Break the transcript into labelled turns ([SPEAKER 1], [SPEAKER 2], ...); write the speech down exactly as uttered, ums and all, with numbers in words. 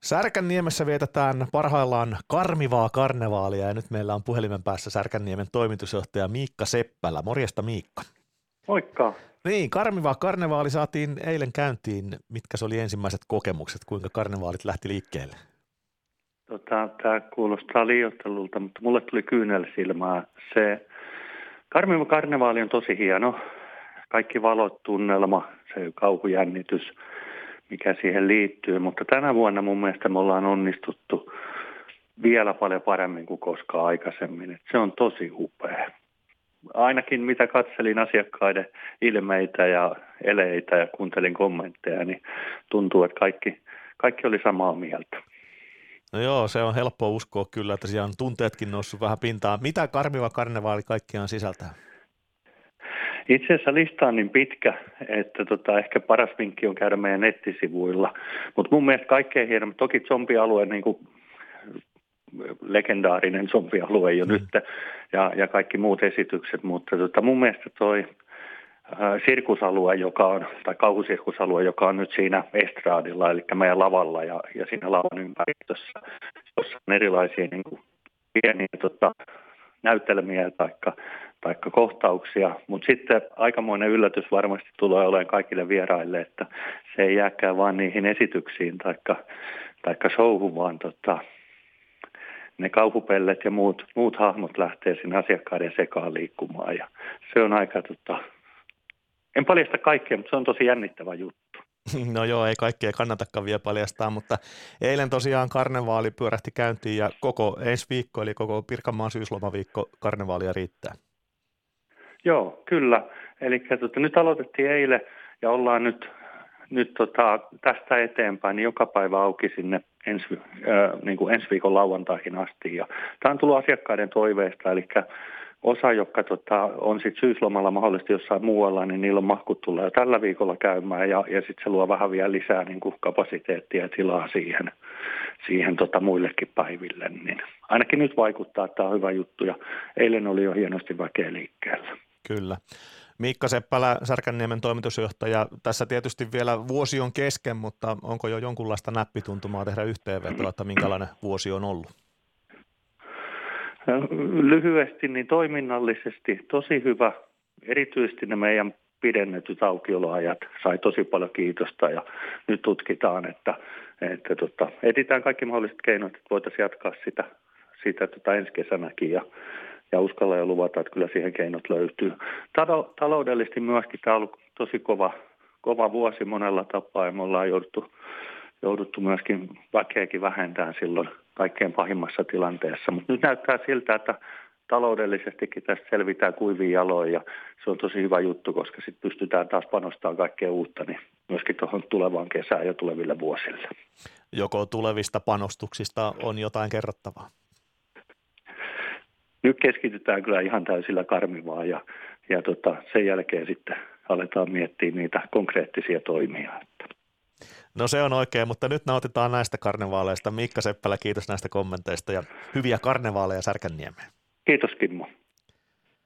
[SPEAKER 1] Särkänniemessä vietetään parhaillaan karmivaa karnevaalia ja nyt meillä on puhelimen päässä Särkänniemen toimitusjohtaja Miikka Seppälä. Morjesta Miikka.
[SPEAKER 2] Moikka.
[SPEAKER 1] Niin, karmivaa karnevaali saatiin eilen käyntiin. Mitkä se oli ensimmäiset kokemukset, kuinka karnevaalit lähti liikkeelle?
[SPEAKER 2] Tota, tämä kuulostaa liioittelulta, mutta mulle tuli kyynel silmään. Se karmiva karnevaali on tosi hieno. Kaikki valot, tunnelma, se kauhujännitys, mikä siihen liittyy. Mutta tänä vuonna mun mielestä me ollaan onnistuttu vielä paljon paremmin kuin koskaan aikaisemmin. Et se on tosi upea. Ainakin mitä katselin asiakkaiden ilmeitä ja eleitä ja kuuntelin kommentteja, niin tuntuu, että kaikki, kaikki oli samaa mieltä.
[SPEAKER 1] No joo, se on helppo uskoa kyllä, että siellä on tunteetkin noussut vähän pintaan. Mitä karmiva karnevaali kaikkiaan sisältää?
[SPEAKER 2] Itse asiassa lista on niin pitkä, että tota, ehkä paras vinkki on käydä meidän nettisivuilla. Mutta mun mielestä kaikkein hienommin, toki zombialue, niin kuin legendaarinen zombialue jo mm. nyt ja, ja kaikki muut esitykset, mutta tota, mun mielestä toi ä, sirkusalue, joka on, tai kauhusirkusalue, joka on nyt siinä estraadilla, eli meidän lavalla ja, ja siinä lavan ympäristössä, jossa on erilaisia niin kuin pieniä tota, näyttelemiä taikka, taikka kohtauksia, mutta sitten aikamoinen yllätys varmasti tulee olemaan kaikille vieraille, että se ei jääkään vaan niihin esityksiin taikka, taikka showhun, vaan tota, ne kauhupellet ja muut, muut hahmot lähtee sinne asiakkaiden sekaan liikkumaan ja se on aika, tota, en paljasta kaikkea, mutta se on tosi jännittävä juttu.
[SPEAKER 1] No joo, ei kaikkea kannatakaan vielä paljastaa, mutta eilen tosiaan karnevaali pyörähti käyntiin ja koko ensi viikko, eli koko Pirkanmaan syyslomaviikko karnevaalia riittää.
[SPEAKER 2] Joo, kyllä. Eli tota, nyt aloitettiin eilen ja ollaan nyt, nyt tota, tästä eteenpäin niin joka päivä auki sinne ensi, äh, niin kuin ensi viikon lauantaihin asti. Ja tämä on tullut asiakkaiden toiveesta, eli osa, jotka tota, on sit syyslomalla mahdollisesti jossain muualla, niin niillä on mahkut tulla jo tällä viikolla käymään ja, ja sitten se luo vähän vielä lisää niin kuin kapasiteettia ja tilaa siihen, siihen tota, muillekin päiville. Niin ainakin nyt vaikuttaa, että tämä on hyvä juttu ja eilen oli jo hienosti väkeä liikkeellä.
[SPEAKER 1] Kyllä. Miikka Seppälä, Särkänniemen toimitusjohtaja. Tässä tietysti vielä vuosi on kesken, mutta onko jo jonkunlaista näppituntumaa tehdä yhteenvetoa, että minkälainen vuosi on ollut?
[SPEAKER 2] Lyhyesti, niin toiminnallisesti tosi hyvä. Erityisesti ne meidän pidennetyt aukioloajat sai tosi paljon kiitosta ja nyt tutkitaan, että, että tota, etsitään kaikki mahdolliset keinot, että voitaisiin jatkaa sitä, sitä tota ensi kesänäkin ja, ja uskalla ja luvata, että kyllä siihen keinot löytyy. Talo, taloudellisesti myöskin tämä on ollut tosi kova, kova vuosi monella tapaa ja me ollaan jouduttu, jouduttu myöskin väkeäkin vähentämään silloin kaikkein pahimmassa tilanteessa, mutta nyt näyttää siltä, että taloudellisestikin tästä selvitään kuivin jaloin ja se on tosi hyvä juttu, koska sitten pystytään taas panostamaan kaikkea uutta, niin myöskin tuohon tulevaan kesään ja tuleville vuosille.
[SPEAKER 1] Joko tulevista panostuksista on jotain kerrottavaa?
[SPEAKER 2] Nyt keskitytään kyllä ihan täysillä karmivaan ja, ja tota, sen jälkeen sitten aletaan miettiä niitä konkreettisia toimia.
[SPEAKER 1] No se on oikein, mutta nyt nautitaan näistä karnevaaleista. Miikka Seppälä, kiitos näistä kommenteista ja hyviä karnevaaleja Särkänniemeen.
[SPEAKER 2] Kiitos Kimmo.